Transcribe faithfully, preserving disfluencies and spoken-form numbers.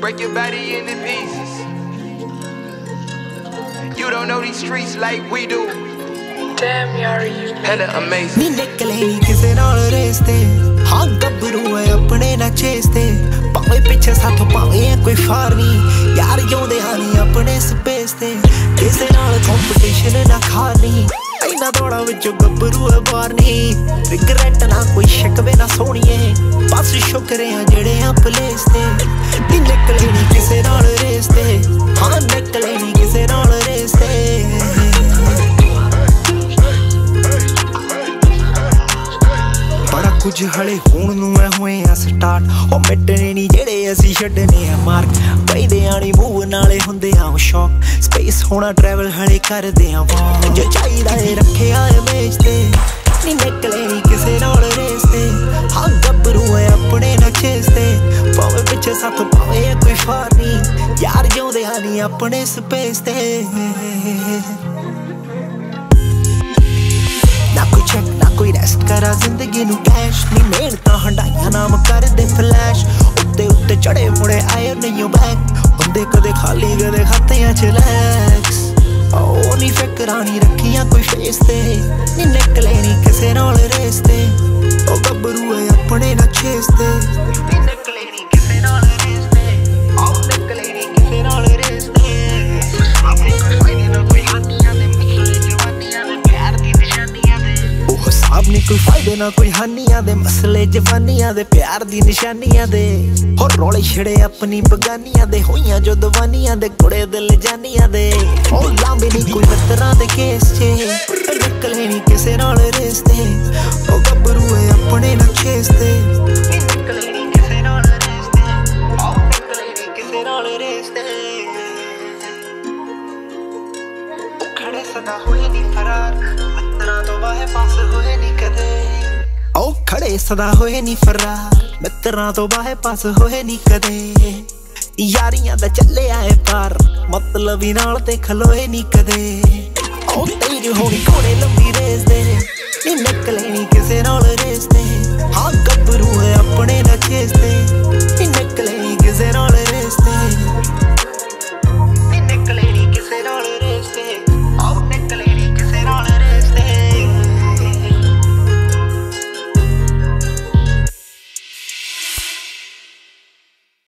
break your body into pieces. You don't know these streets like we do. Damn, yaar, you hella amazing. नी निकले नी किसे नाल race ते, हाँ गब्बरू है अपने ना चेस ते, पावे पिछे साथों पावे कोई फार नी, यार जोंदे हानी अपने स्पेस ते, किसे नाल कंपटीशन ना खानी, इना दौड़ा विचों गब्बरू है बाहर नी, रिग्रेट ना कोई शिकवे ना सोनिए, बस शुक्र है जेड़े आ प्लेस ते, नी निकले नी किसे नाल रेस ते, हाँ निकले नी किसे नाल रेस ते। कुछ हले हुण नूं ऐ होए आ स्टार्ट ओ मिटने नी जेड़े असीं छड्डने आ मार्क पैंदे आनी मूव नाले हुंदे आ शौक स्पेस होना ट्रैवल हले करदे आ वॉक जो चाहिदा ए रखिया ए मेज ते नी निकले नी किसे नाल रेस ते हाँ गब्बरू है अपने ना चेस ते पावे पिछे साथ पावे कोई फार नी यार जिउंदे आ नी अपने स्पेस ते ना कोई चेक ना कोई रेस्ट करा जिंदगी नू कैश नी मेहनतां हंडाइयां नाम कर दे फ्लैश उत्ते उत्ते चढ़े मुड़े आए नहीं बैक हुंदे कदे खाली कदे खातेयां च लैक्स ओ नी फिकरां नी रखियां कोई फेस ते नी निकले नी किसे नाल रेस ते ओ गब्बरू है अपने ना चेस ते नी निकले नी किसे नाल रेस ते ओ निकले नी किसे नाल रेस ते अपनी कोई फायदे ना कोई हानियां दे मसले जवानियां दे प्यार दी निशानियां साहब ने कोई फायदे ना कोई हानियां दे मसले जवानियां दे प्यार दी निशानियां दे हो रोले छड़े अपनी बगानियां दे होइयां जो दवानियां दे कुड़े दिल जानियां दे ओ लांबे नी कोई बतरा दे केस चे निकले नी किसे नाल रेस ते ओ गब्बरू है अपने ना चेस ते निकले नी किसे नाल रेस ते ओ निकले नी किसे नाल रेस ते खड़े सदा होए नी फरार तो बाहे पास होए नी कदे ओ खड़े सदा होए नी फरार मित्तरां तो बाहे पास होए नी कदे यारियां दा चले आए पार मतलब ही नाल ते खलोए नी कदे ओ तेरी होनी कोड़े लंबी रेस दे नी निकले